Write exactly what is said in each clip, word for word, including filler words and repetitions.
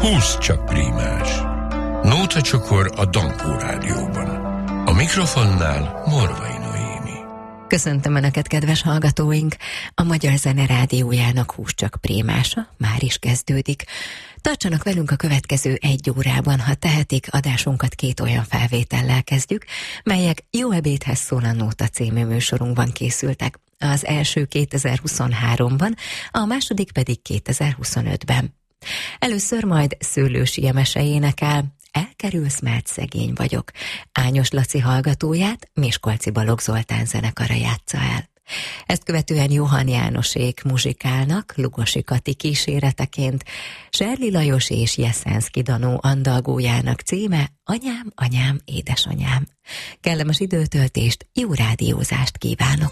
húsz csak prímás. Nóta csokor a Dankó Rádióban. A mikrofonnál Morvai Noémi. Köszöntöm Önöket, kedves hallgatóink! A Magyar Zene Rádiójának húsz csak prímása már is kezdődik. Tartsanak velünk a következő egy órában, ha tehetik, adásunkat két olyan felvétellel kezdjük, melyek Jó ebédhez szól a Nóta című műsorunkban készültek. Az első kétezer-huszonháromban, a második pedig kétezer-huszonötben. Először majd Szőlősi Emese énekel, Elkerülsz, mert szegény vagyok. Ányos Laci hallgatóját Miskolci Balogh Zoltán zenekara játsza el. Ezt követően Johann Jánosék muzsikálnak Lugosi Kati kíséreteként, Serli Lajos és Jeszenszky Danó andalgójának címe Anyám, anyám, édesanyám. Kellemes időtöltést, jó rádiózást kívánok!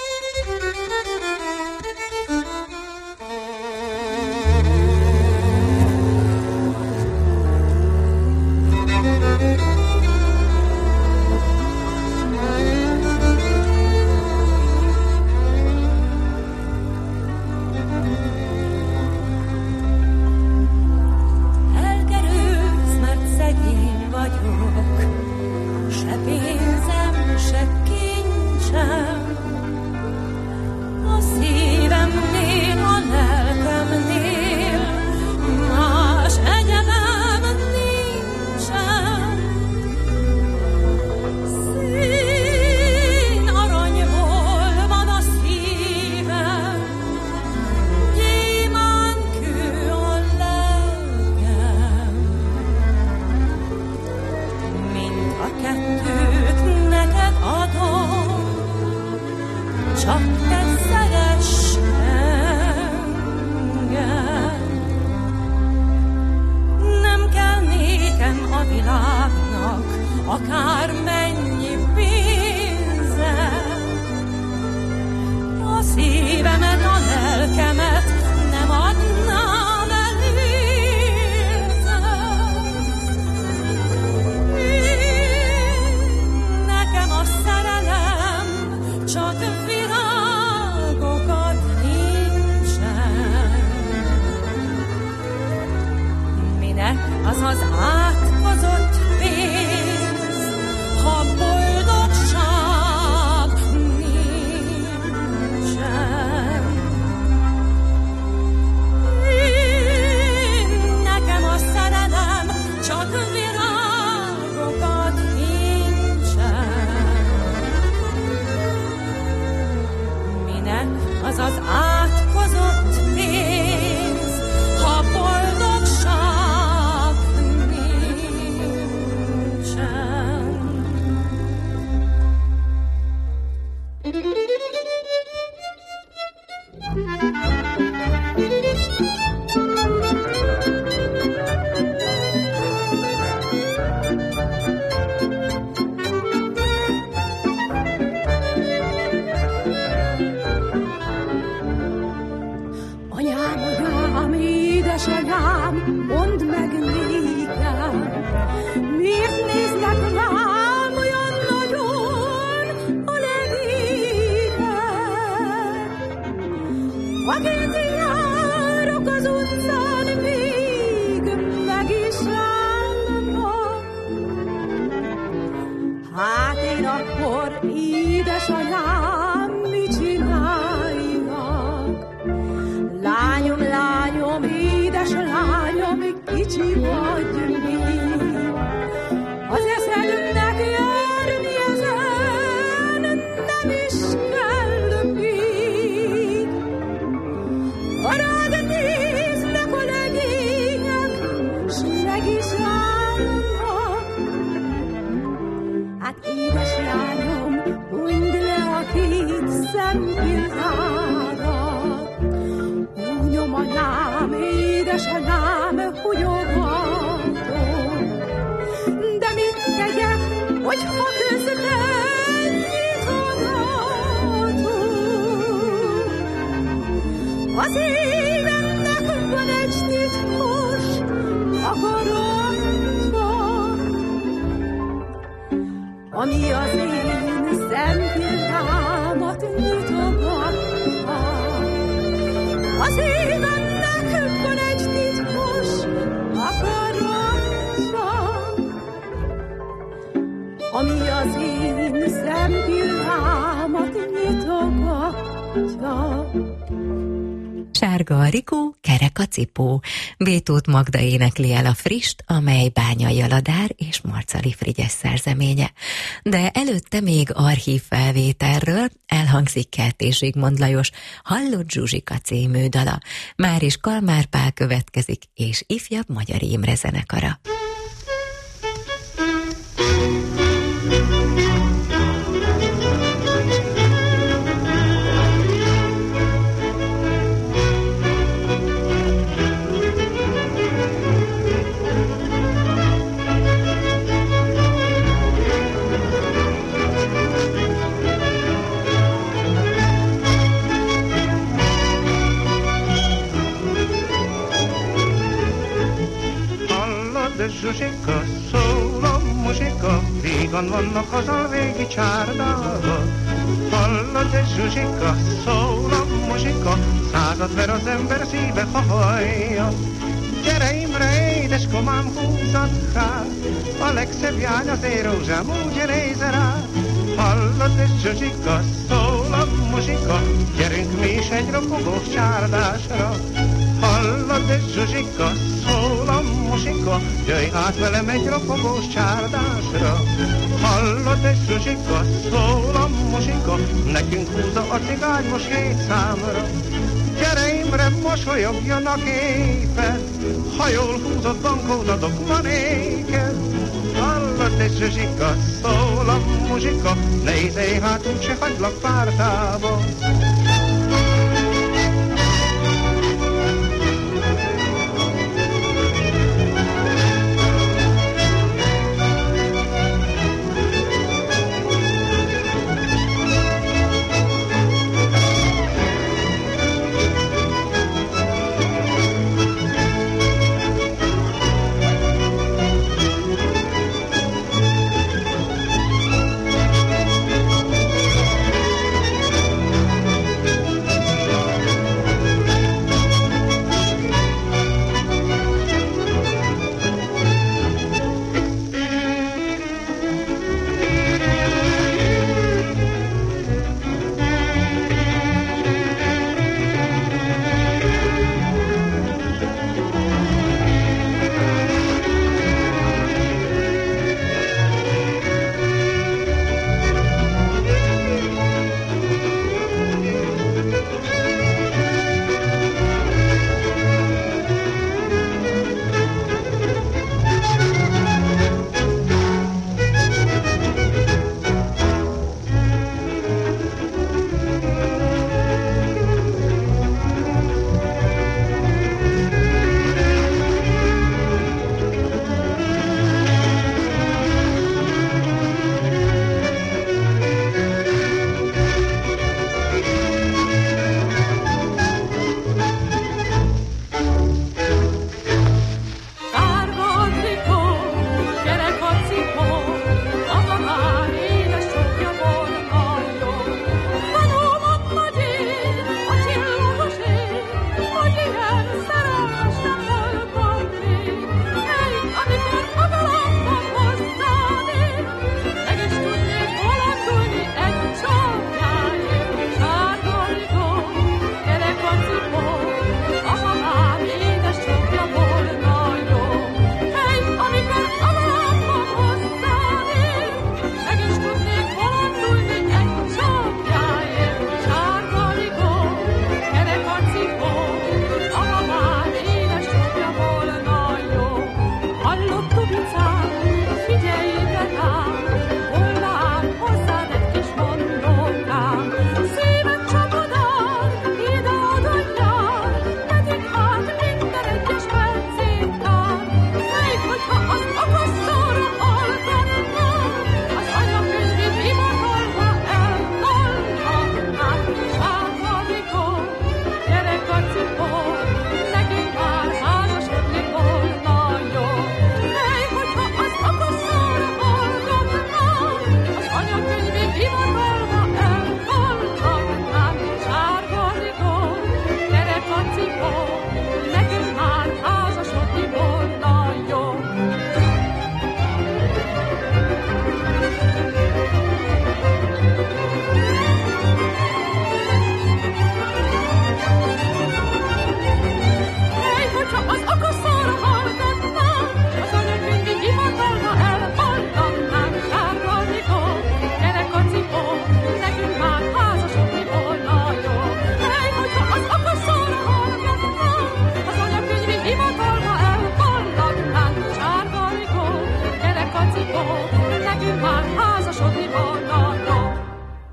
Ami az én szempillámat nyitogatta, az évennek van egy titkos akar. Sárga a rikó, kerek a cipó. Bétót Magda énekli el a frist, amely Bányai Aladár és Marcali Frigyes szerzeménye. De előtte még archív felvételről elhangzik Kertész Zsigmond Lajos Hallott Zsuzsika című dala. Már is Kalmár Pál következik, és ifjabb Magyar Imre zenekara. Zsuzsika, szól a muzsika, vígan vannak az a régi csárdában. Hallod, ez Zsuzsika, szól a muzsika, százat ver az ember szíve, ha hallja. Gyere Imre, édes komám, húzad rá, a legszebb jány az én rózsám, úgy néz rá. Hallod, ez Zsuzsika, szól a muzsika, gyerünk mi is egy ropogós csárdásra. Hallod, ez Zsuzsika, szól a muzsika, jöjj hát velem egy ropogós csárdásra. Hallod, ez Zsuzsika, szól a muzsika, nekünk húzza a cigány most hét számra. Gyere Imre, mosolyogjon a képed, ha jól húzott bankót adok ma néked. Hallod, ez Zsuzsika, szól a muzsika, ne izélj hát úgyse hagylak pártába.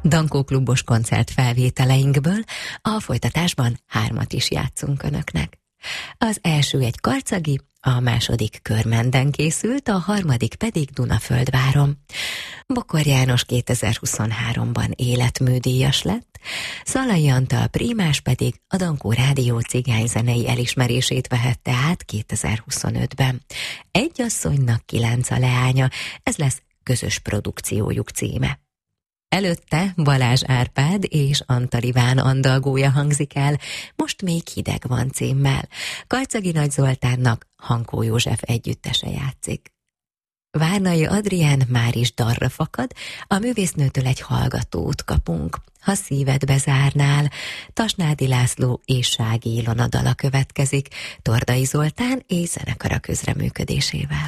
Dankó klubos koncert felvételeinkből, a folytatásban hármat is játszunk önöknek. Az első egy karcagi, a második Körmenden készült, a harmadik pedig Dunaföldváron. Bokor János kétezer-huszonháromban életműdíjas lett, Szalai Antal prímás pedig a Dankó Rádió cigányzenei elismerését vehette át kétezer-huszonötben. Egy asszonynak kilenc a leánya, ez lesz közös produkciójuk címe. Előtte Balázs Árpád és Antal Iván andalgója hangzik el, Most még hideg van címmel. Karcagi Nagy Zoltánnak Hankó József együttese játszik. Várnai Adrián már is darra fakad, a művésznőtől egy hallgatót kapunk. Ha szíved bezárnál, Tasnádi László és Sági Ilona dala következik, Tordai Zoltán és zenekara közreműködésével.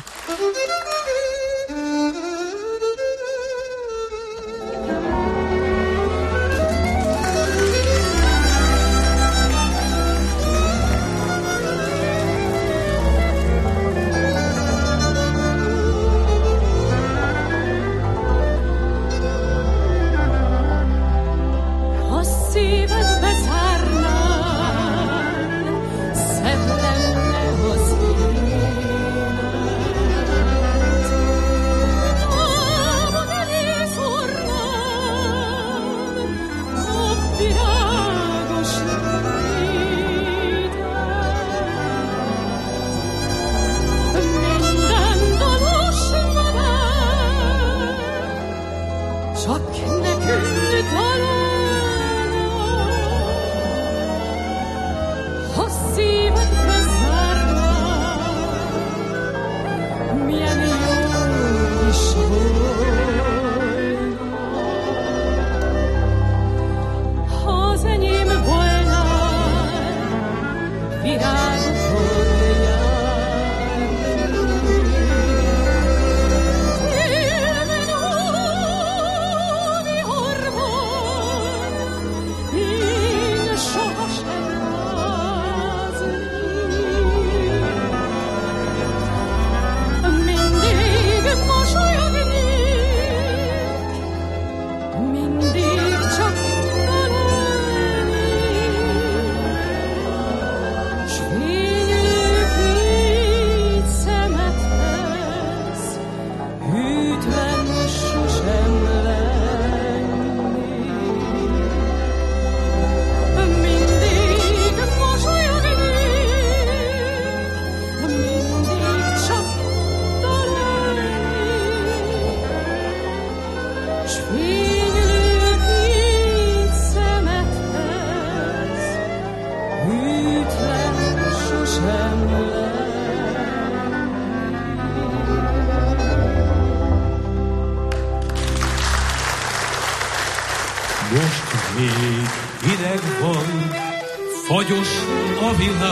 Fagyos a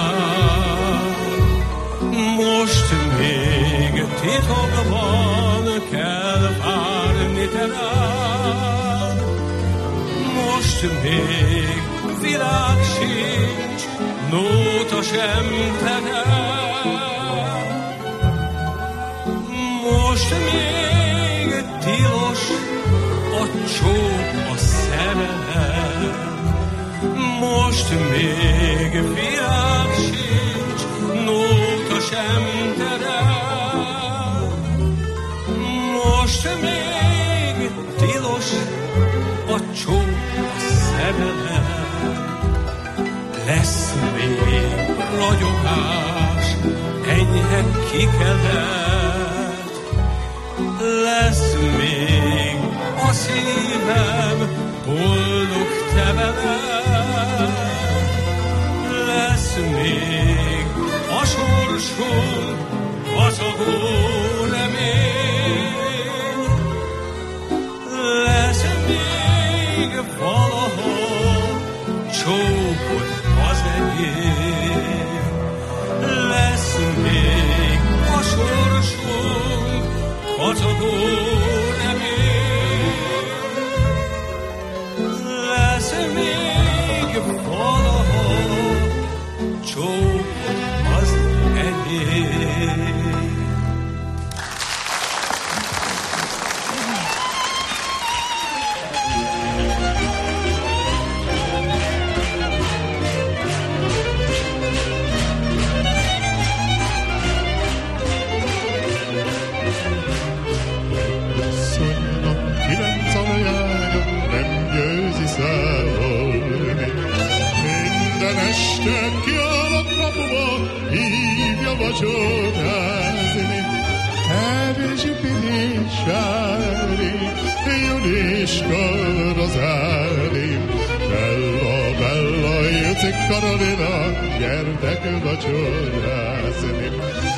világ, most még titokban kell várni te rád. Most még világ sincs, nóta sem terel. Most még tilos a csók, a szerelem. Most még világ sincs, nóta sem terel. Most még tilos a csók, a szerelem. Lesz még ragyogás, enyhe kikelet. Lesz még a szívem boldog te veled. Lesz még a sorsunk vacogó remény. Lesz még valahol csókod az enyém. Lesz még a sorsunk vacogó remény. Lesz még valahol csókod az enyém. vacsorázni, elzsipidísári, Juliska rozári, Bella, Bella, Jucik Karolina, gyertek vacsorázni.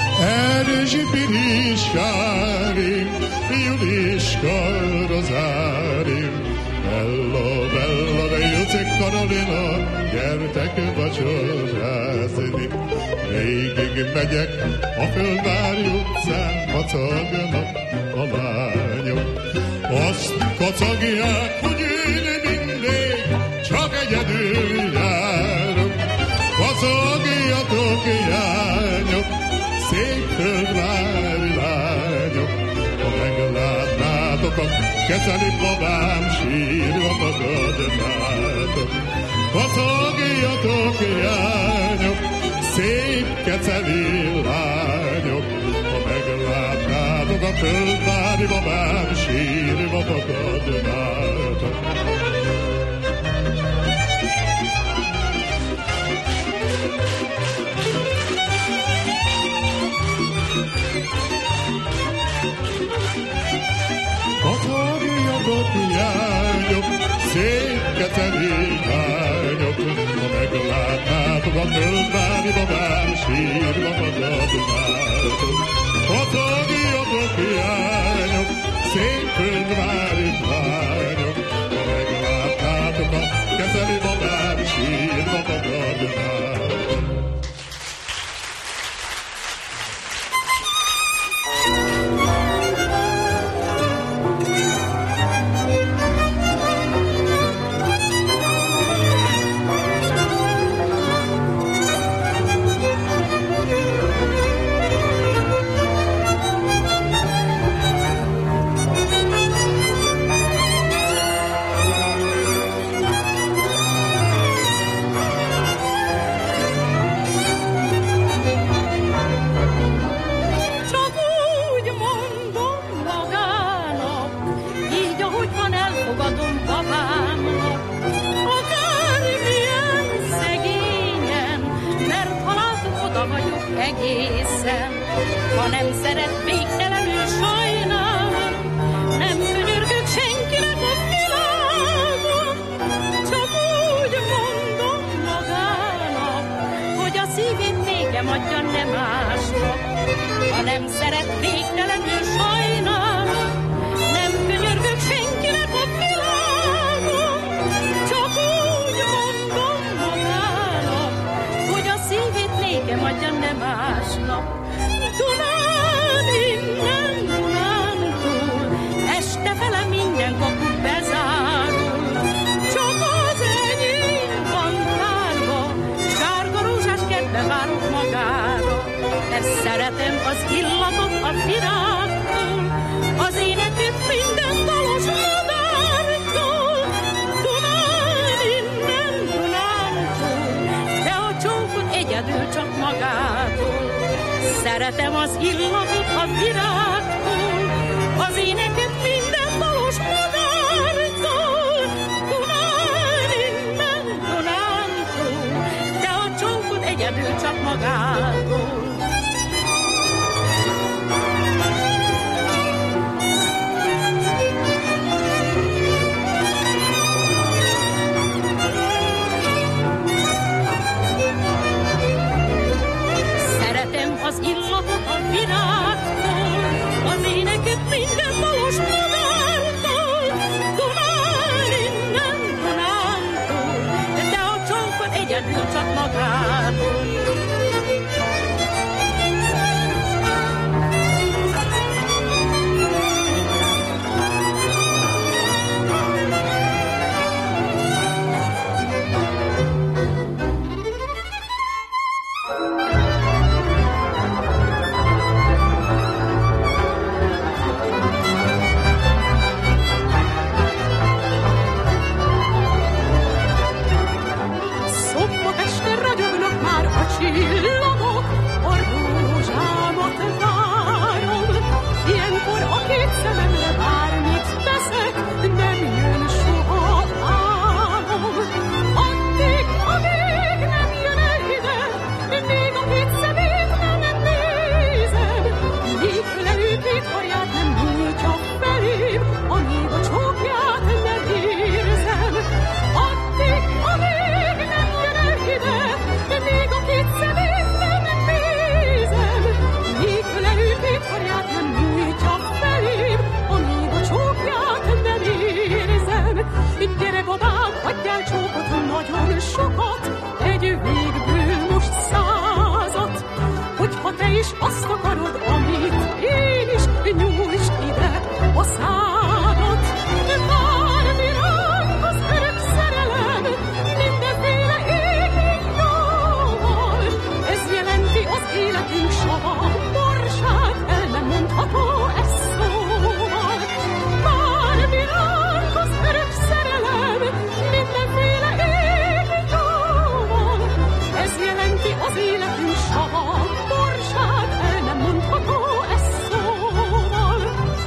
Elzsipidísári, Juliska rozári, Bella, Bella, Jucik Karolina, gyertek vacsorázni. Végig megyek a Földvári utcán, kacagnak a lányok. Azt kacagják, hogy én mindig csak egyedül járok. Kacagjatok, jányok, szép Földvári lányok. Ha meglátnátok a kezeli babám, sírva magadnátok. Kacagjatok, jányok, szép keceli lányok, ha meglátnátok a Földvári babám, sírva magadnátok. Kacagjatok, jányok, szép keceli lányok, ha meglátnátok a Földvári babám, sírva magadnátok. Kacagjatok, jányok, szép Földvári lányok, ha meglátnátok a kezeli babám, sírva magadnátok. Szeretem az illatot a virágtól, az éneket minden dalos madártól. Dunán innen, Dunántól, de a csókot egyedül csak magától. Az illatot a virágtól, az éneket minden dalos madártól. Dunán innen, Dunántól, de a csókot egyedül csak magától. is azt akarod, amit én is, nyújtsd ide a szádat. Várni ránk az örök szerelem, mindenféle égjával. Ez jelenti az életünk sava, borsát el nem mondható ez szóval. Várni ránk az örök szerelem, mindenféle égjával. Ez jelenti az életünk sava, borsát el nem mondható ez szóval.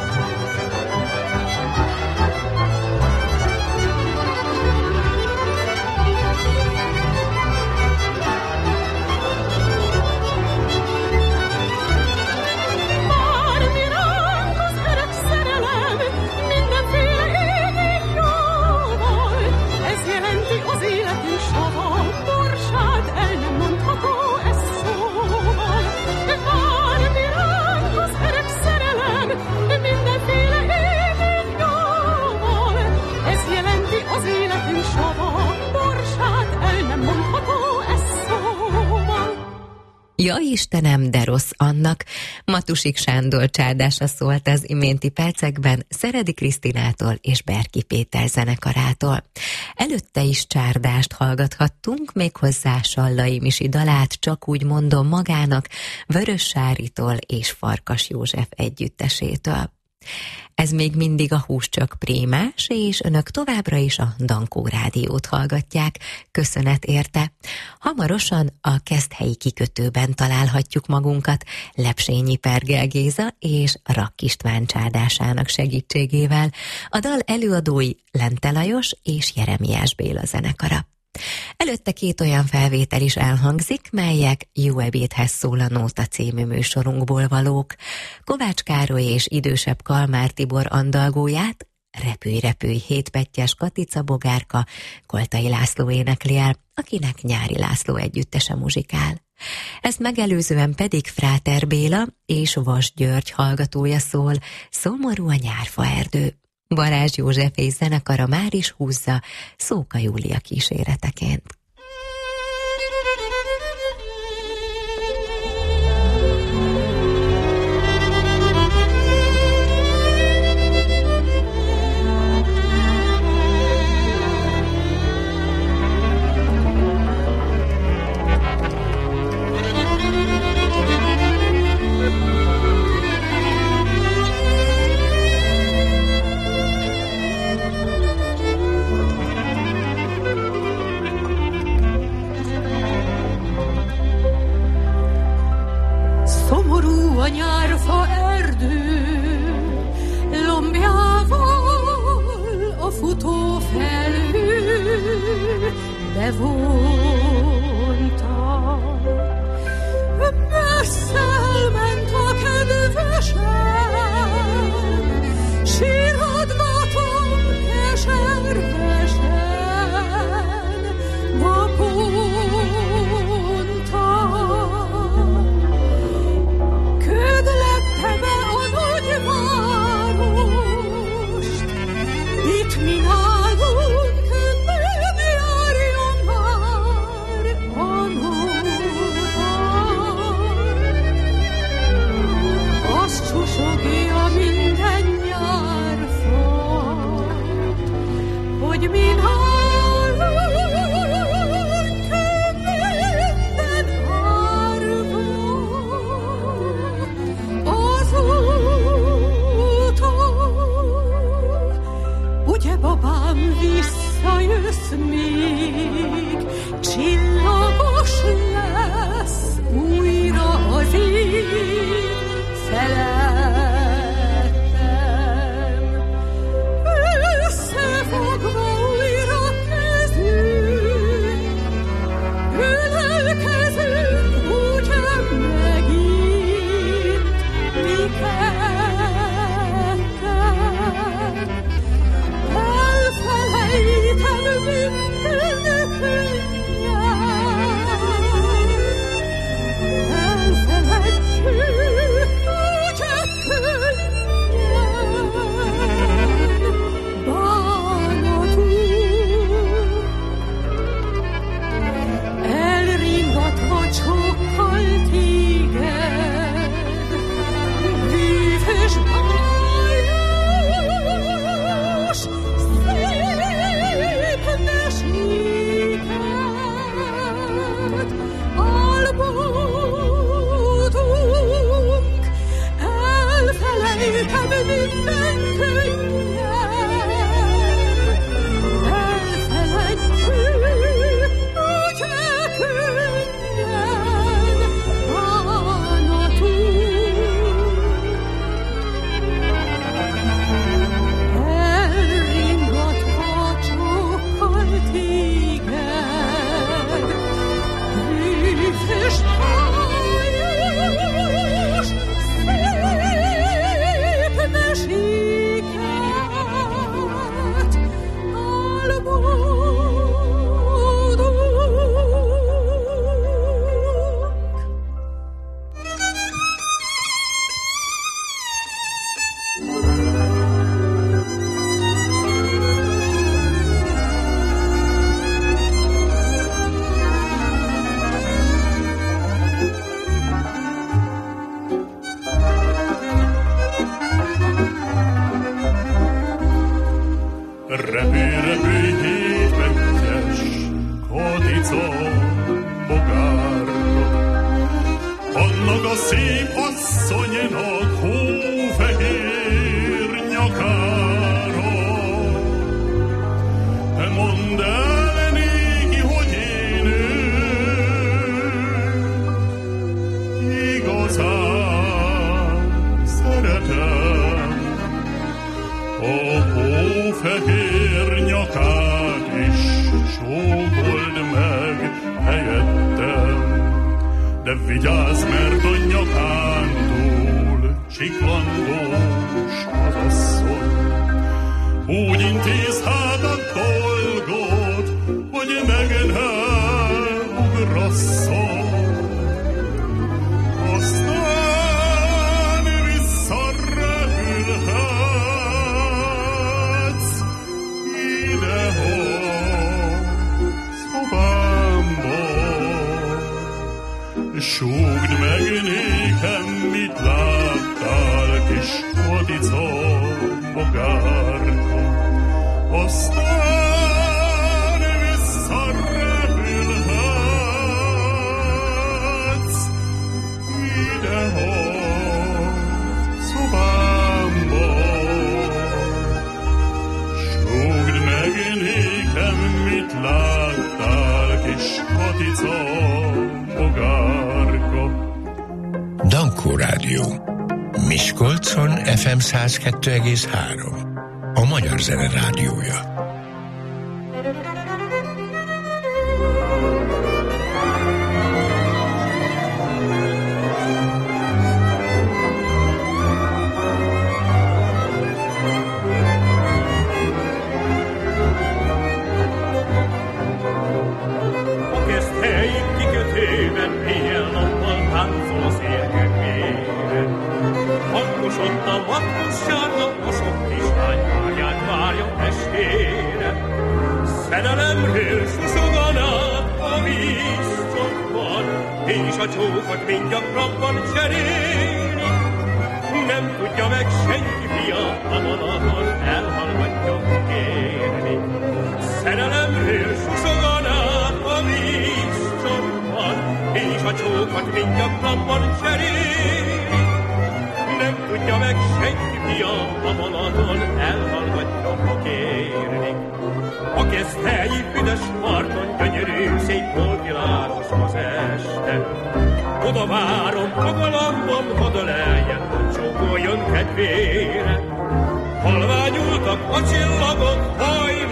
Várni ránk az örök szerelem, mindenféle égjával. Ez jelenti az életünk sava, borsát el nem mondható ez szóval. Várni ránk az örök szerelem, mindenféle égjával. Ez jelenti az életünk sava, borsát el nem mondható ez szóval. Ja Istenem, de rossz annak, Matusik Sándor csádása szólt az iménti percekben Szeredi Krisztinától és Berki Péter zenekarától. Előtte is csárdást hallgathattunk, méghozzá Sallai Misi dalát, Csak úgy mondom magának, Vörös Sáritól és Farkas József együttesétől. Ez még mindig a Hús csak Prémás, és önök továbbra is a Dankó Rádiót hallgatják. Köszönet érte. Hamarosan a Keszthelyi kikötőben találhatjuk magunkat Lepsényi Pergel Géza és Rakk István csádásának segítségével. A dal előadói Lente Lajos és Jeremiás Béla zenekara. Előtte két olyan felvétel is elhangzik, melyek Jó ebédhez szól a Nóta című műsorunkból valók. Kovács Károly és idősebb Kalmár Tibor andalgóját Repülj, repülj, hétpettyes Katica Bogárka Koltai László énekli el, akinek Nyári László együttese muzsikál. Ezt megelőzően pedig Fráter Béla és Vas György hallgatója szól, Szomorú a nyárfa erdő. Balázs József és zenekara már is húzza Szóka Júlia kíséreteként. A nyárfa erdő lombjával a futó felül bevonta. Messzel ment a kedvesem, sírodvatom keservesen naponta. Ködlette be a nagyvárost, itt mi nálunk nem járjon már a nóta. Azt susogja minden nyárfalt, hogy mi nálunk babám, visszajössz még, csillagos lesz újra az ég felettem. Összefogva újra kezünk, ölelkezünk ugyan megint mi ketten. Elfelejtem minden könnyet, asszonynak hófehér nyakára. Te mondd el néki, hogy én ő igazán szeretem a hófehér nyakát is, sókold meg helyettem. De vigyázz, mert a nyakán túl csiklandós az asszony. Úgy intéz hát a dolgot, hogy meg ne ugrasszon. Aztán visszarepülhetsz idehoz szobámba. Súgd meg nékem, mit láttál, kis kodica bogárka. Aztán visszarepülhetsz idehoz szobámba. Súgd meg nékem, mit láttál, kis kodica bogárka. Dankó Rádió. Miskolcon ef em száz kettő egész három. A Magyar Zene Rádiója. Szerelemről susoganak a vízcsokban, és a csókot mind gyakrabban cseréli. Nem tudja meg senki fia, a vonaton elhallgatjon kérni. Szerelemről susoganak a vízcsokban, és a csókot mind gyakrabban cseréli. Nem tudja meg senki fia, a vonaton elhallgatjon kérni. A keszthelyi füdes parton gyönyörű, szép volt világos az este. Oda várom a galambom, oda lejjen, hogy csókoljon kedvére. Halványultak a csillagok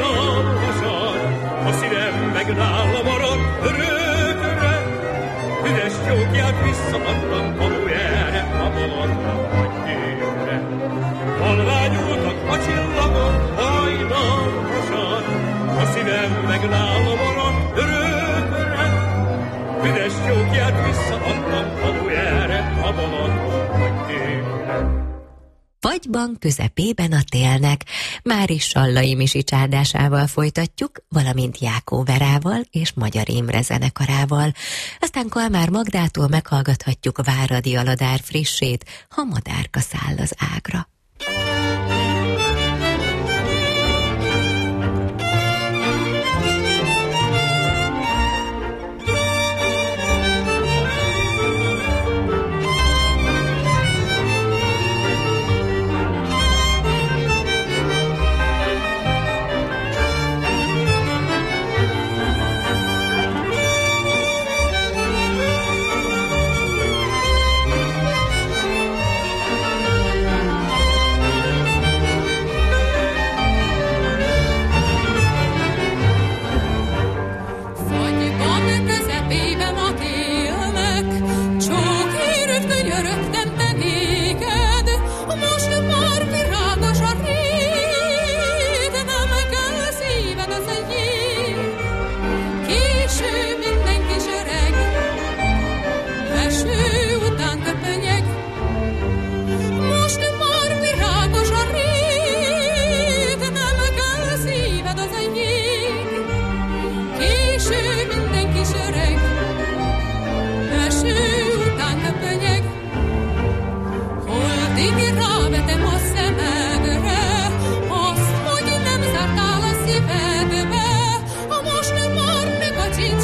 hajnamosan, a szívem meg nála maradt örökre. Üdes csókját visszaadtam valójára, a bolondra vagy tűre. Halványultak a csillagok hajnamosan, a szívem meg nála maradt örökre. Üdes csókját visszaadtam valójára, a bolondra vagy tűre. Fagyban közepében a télnek, Máris Sallai Misi csárdásával folytatjuk, valamint Jákó Verával és Magyar Imre zenekarával. Aztán Kalmár Magdától meghallgathatjuk Váradi Aladár frissét, Ha madárka száll az ágra.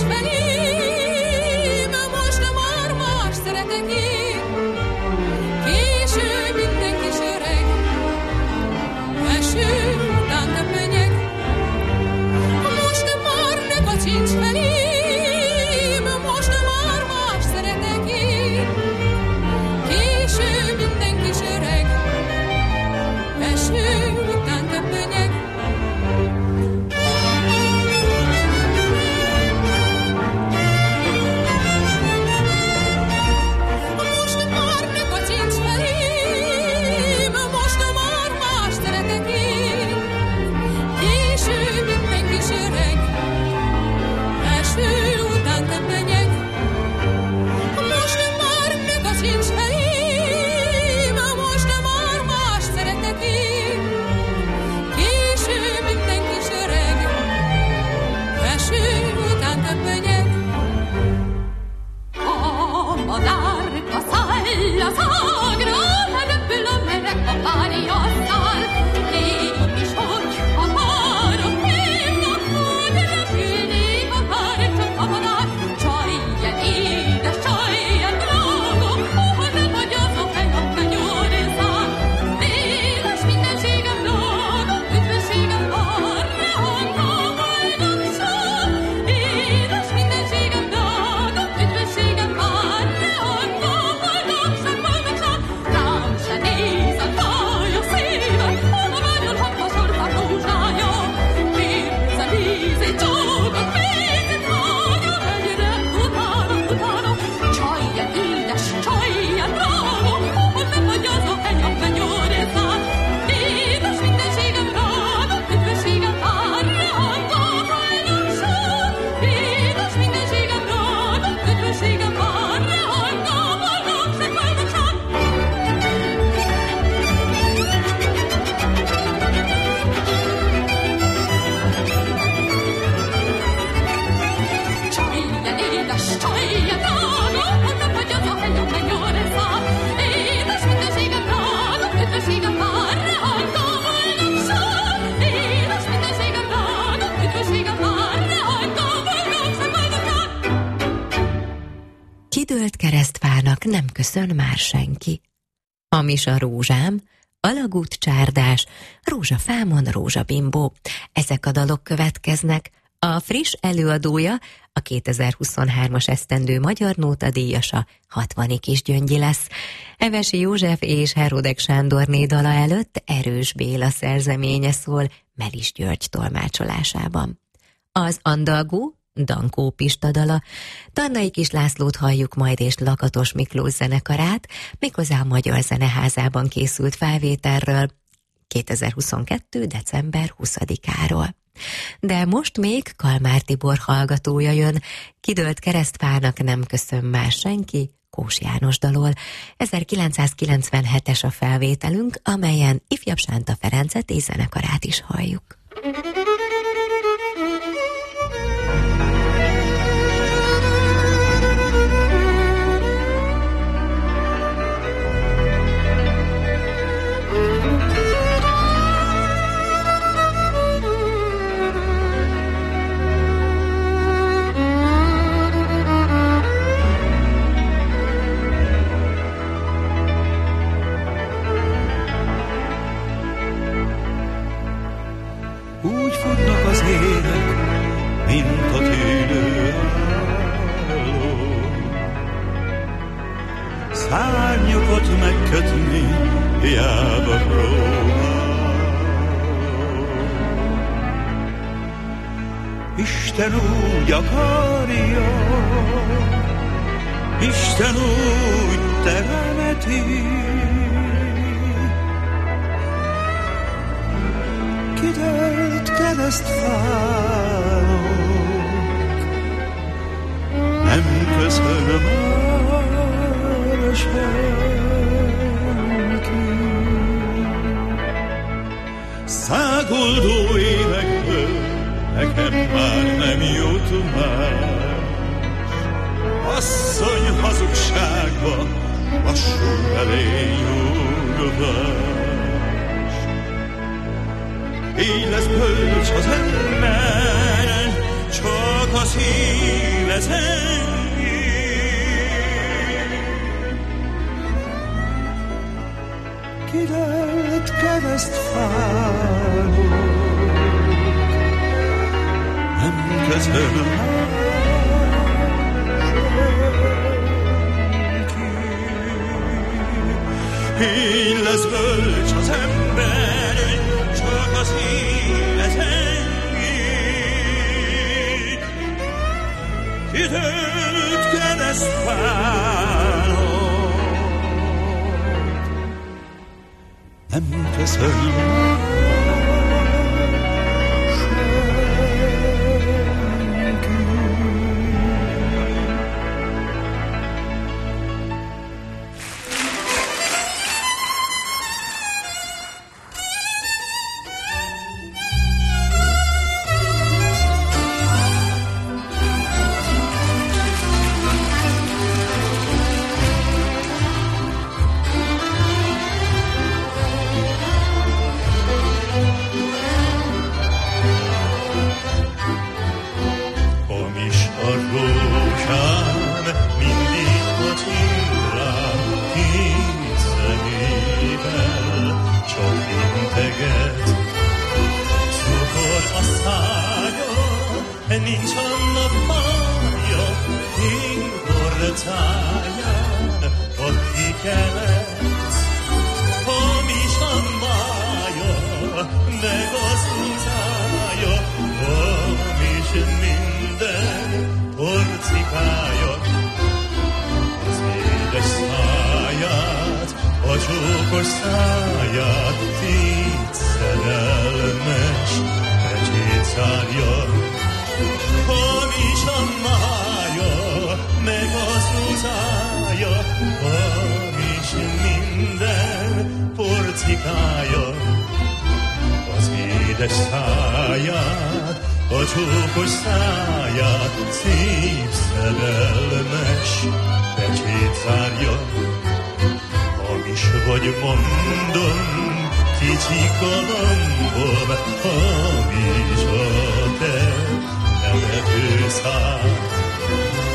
Ki köszön már senki. Hamis a rózsám, alagút csárdás, rózsafámon rózsabimbó. Ezek a dalok következnek. A friss előadója, a kétezer-huszonhármas esztendő Magyar Nóta díjasa, Hatvani Kisgyöngyi lesz. Evesi József és Herodek Sándorné dala előtt Erős Béla szerzeménye szól Melis György tolmácsolásában. Az Andalgó, Dankó Pista dala, Tarnai Kis Lászlót halljuk majd és Lakatos Miklós zenekarát, méghozzá a Magyar Zeneházában készült felvételről kétezer-huszonkettő. december huszadikáról. De most még Kalmár Tibor hallgatója jön, Kidőlt keresztfának nem köszön már senki, Kós János dalol. ezerkilencszázkilencvenhetes a felvételünk, amelyen ifjabb Sánta Ferencet és zenekarát is halljuk. Mint a tűnő álló, szárnyokat megkötni hiába próbál. Isten úgy akarja, Isten úgy teremeti, kidőlt keresztfának nem köszön már senki. Száguldó évekből nekem már nem jut más, asszony hazugságba lassú elényúlvás. Így lesz bölcs az ember, csak a szíve zengi. Kidőlt keresztfának nem köszön már senki. Így lesz bölcs az ember, csak a szíve zengi. Kidőlt keresztfának nem köszön senki.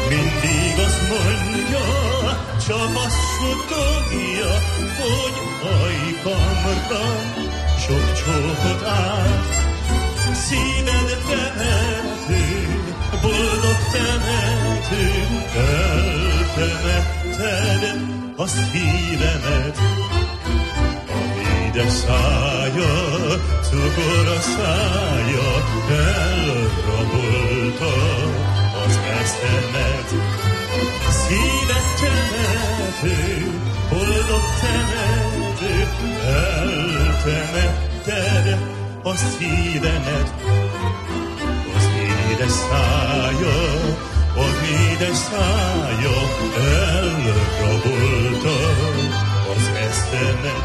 mindig azt mondja, csak azt suttogja, hogy ajkamra sok csókot át. Szíved temető, boldog temető, eltemetted a szívemet. De szája, cukor a szája, elrabolta az eszemet. Szíved temető, boldog temető, eltemetted a szívemet. Az édes szája, az édes szája, elrabolta az eszemet.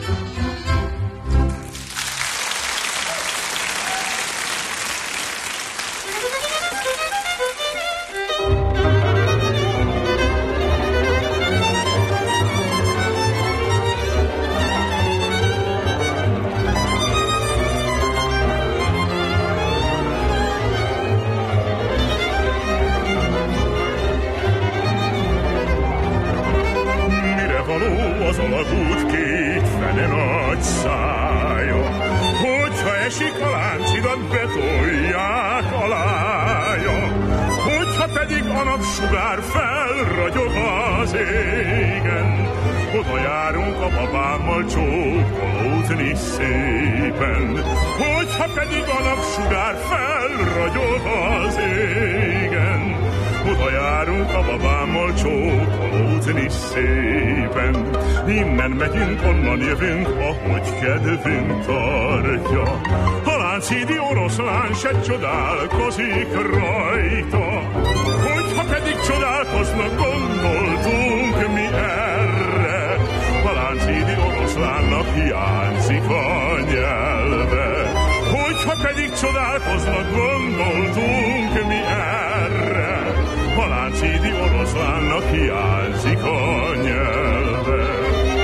Az alagút két fene nagy szája, hogyha esik a láncidat, betolják alája, hogyha pedig a napsugár felragyog az égen, oda járunk a babámmal csókolódni szépen, hogyha pedig a napsugár felragyog az égen, oda járunk a babámmal csókolódni szépen. Innen megyünk, onnan jövünk, ahogy kedvünk tartja. A láncidi oroszlán se csodálkozik rajta. Hogyha pedig csodálkoznak, gondoltunk mi erre. A láncidi oroszlánnak hiányzik a nyelve. Hogyha pedig csodálkoznak, gondoltunk mi erre. A láncidi oroszlánnak hiányzik a nyelve.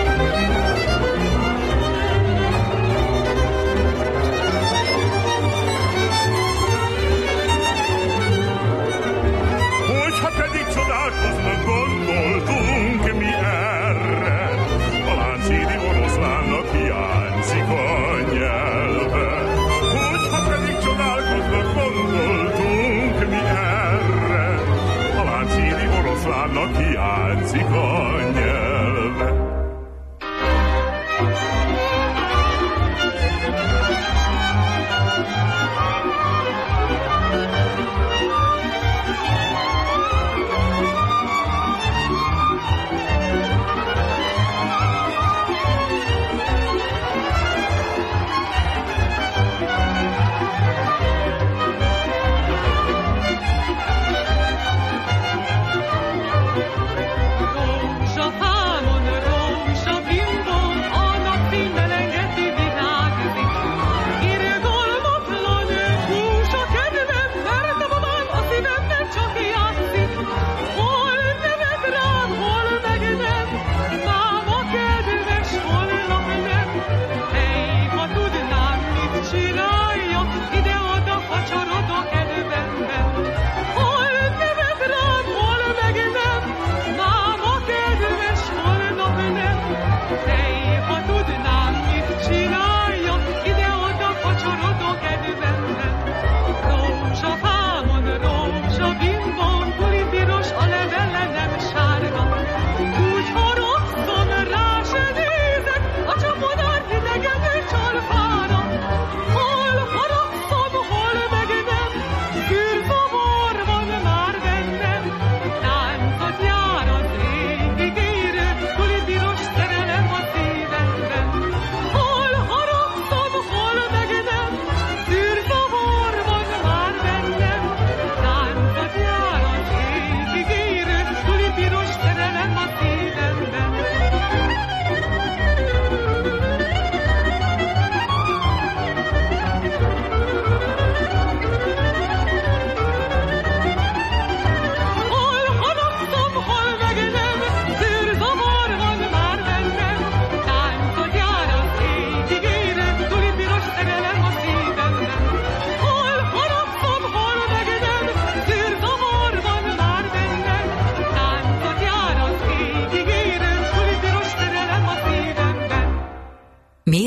Hogyha pedig csodálkoznak, gondoltunk mi erre. A láncidi oroszlánnak hiányzik a nyelve. Hogyha pedig csodálkoznak, gondoltunk mi erre. A láncidi oroszlánnak hiányzik a nyelve.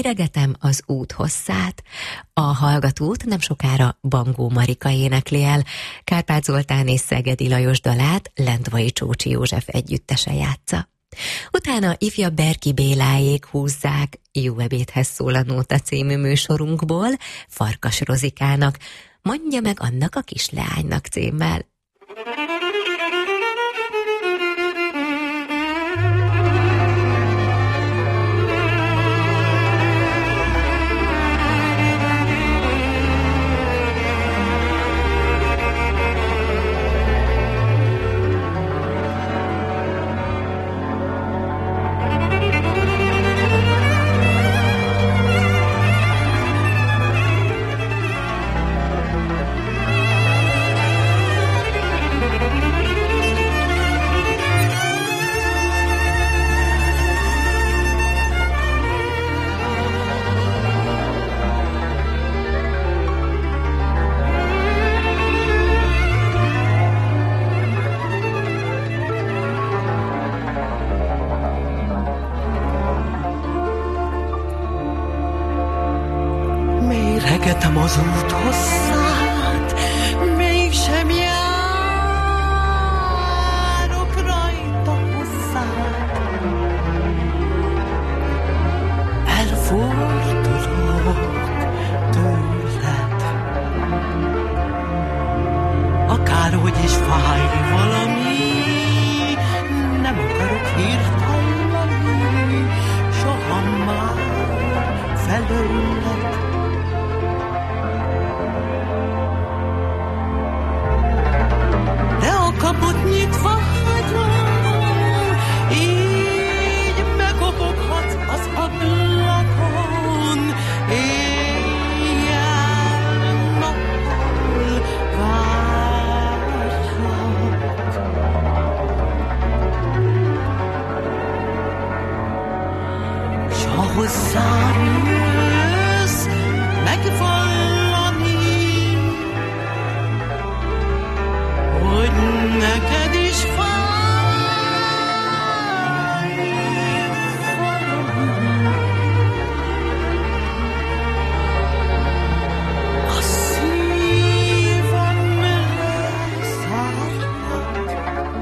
Méregetem az út hosszát. A hallgatót nem sokára Bangó Marika énekli el, Kárpát Zoltán és Szegedi Lajos dalát Lendvai Csócsi József együttese játsza. Utána ifjabb Berki Béláék húzzák Jó ebédhez szól a Nóta című műsorunkból Farkas Rozikának Mondja meg annak a kisleánynak címmel. Méregetem az út hosszát, mégsem járok rajta hosszát. Elfordulok tőled, akárhogy is fáj valami, nem akarok hírt hallani, soha már felőled. Kaput nyitva hagyom, így megoboghatsz az ablakon, éjjel-nappal várlak. S ha hozzám jössz megvallani, hogy neked is fáj valami, a szívem leszárhat.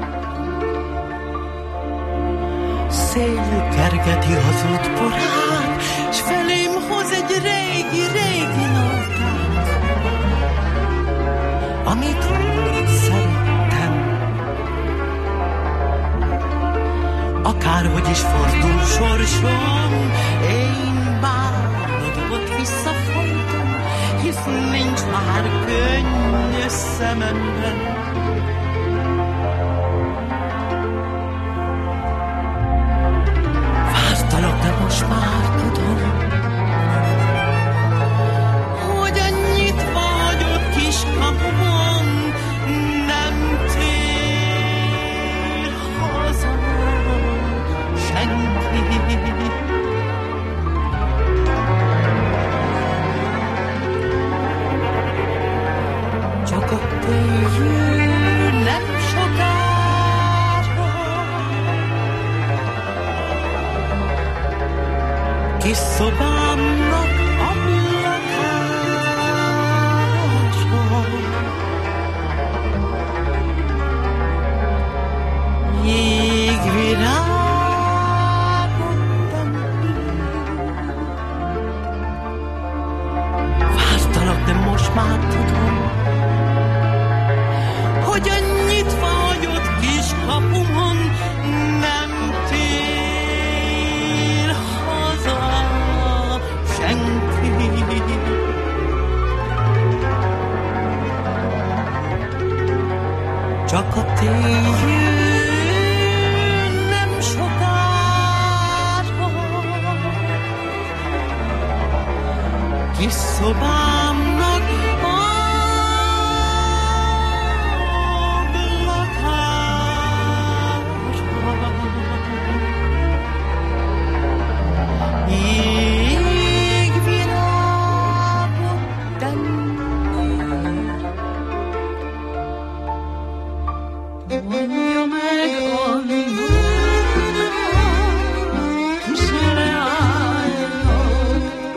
Szél kergeti az útporát, s felém hoz egy régi-régi nótát, amit úgy szerettem. Akárhogy is fordul sorsom, én bánod ott visszafolytom, hisz nincs már könny szememben. Vártalak, de most már tudom, hogy annyit vagy ott kiskapumon, nem tér haza senki. Csak a tél nem sokára kis szobámnak ablakása. Jégvirágot vártalak, de most már tudom, hogy annyit vagy ott kis kapumon, nem tér haza senki. Csak a tél jön nem sokára, kis szobámnak Mondja meg annak kisleánynak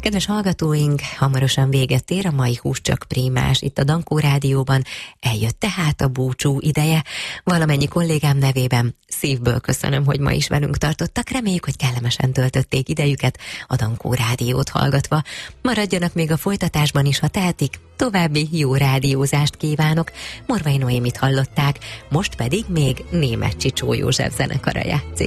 Kedves hallgatóink, hamarosan véget ér a mai Hús csak Prímás. Itt a Dankó Rádióban eljött tehát a búcsú ideje. Valamennyi kollégám nevében szívből köszönöm, hogy ma is velünk tartottak. Reméljük, hogy kellemesen töltötték idejüket a Dankó Rádiót hallgatva. Maradjanak még a folytatásban is, ha tehetik. További jó rádiózást kívánok. Morvai Noémit hallották, most pedig még Németh Csicsó József zenekara játszik.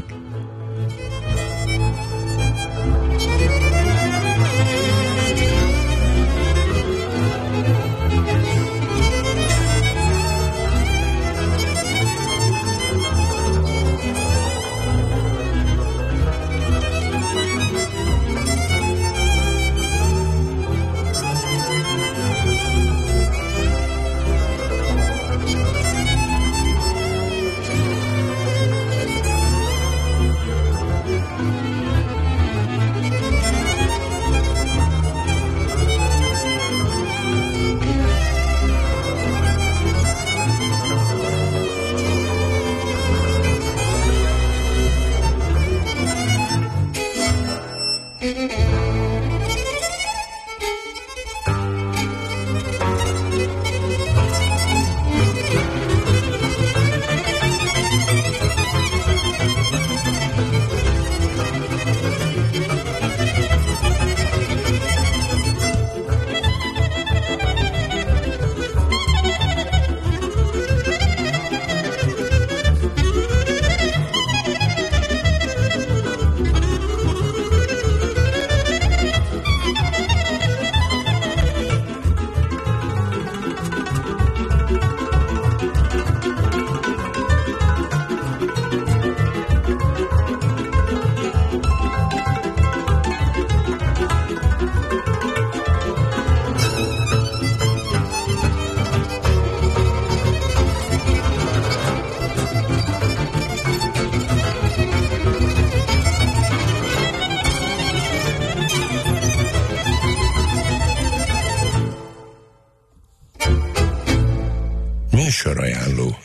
Műsorajánló.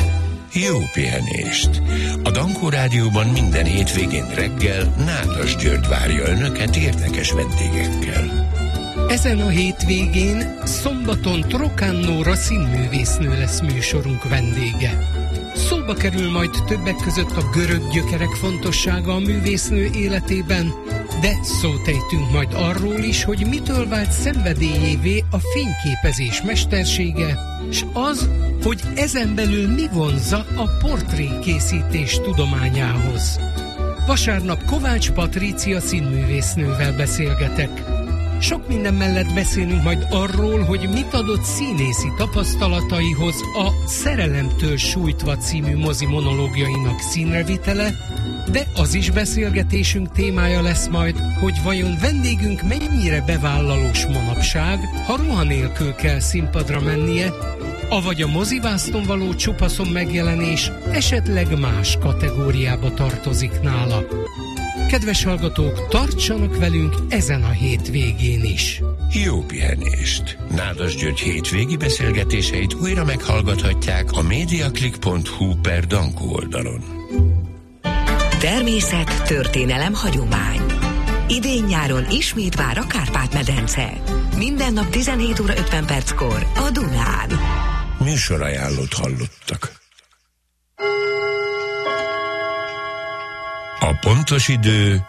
Jó pihenést! A Dankó Rádióban minden hétvégén reggel Nádas György várja önöket érdekes vendégekkel. Ezen a hétvégén szombaton Trokán Nóra színművésznő lesz műsorunk vendége. Szóba kerül majd többek között a görög gyökerek fontossága a művésznő életében, de szót ejtünk majd arról is, hogy mitől vált szenvedélyévé a fényképezés mestersége, s az, hogy ezen belül mi vonzza a portrékészítés tudományához. Vasárnap Kovács Patrícia színművésznővel beszélgetek. Sok minden mellett beszélünk majd arról, hogy mit adott színészi tapasztalataihoz a Szerelemtől sújtva című mozi monológiainak színrevitele, de az is beszélgetésünk témája lesz majd, hogy vajon vendégünk mennyire bevállalós manapság, ha ruha nélkül kell színpadra mennie, avagy a mozivászton való csupaszon megjelenés esetleg más kategóriába tartozik nála. Kedves hallgatók, tartsanak velünk ezen a hétvégén is. Jó pihenést! Nádas György hétvégi beszélgetéseit újra meghallgathatják a mediaclick pont hu per Dankó oldalon. Természet, történelem, hagyomány. Idén-nyáron ismét vár a Kárpát-medence. Minden nap tizenhét óra ötven perckor a Dunán. Műsorajánlót hallottak. A pontos idő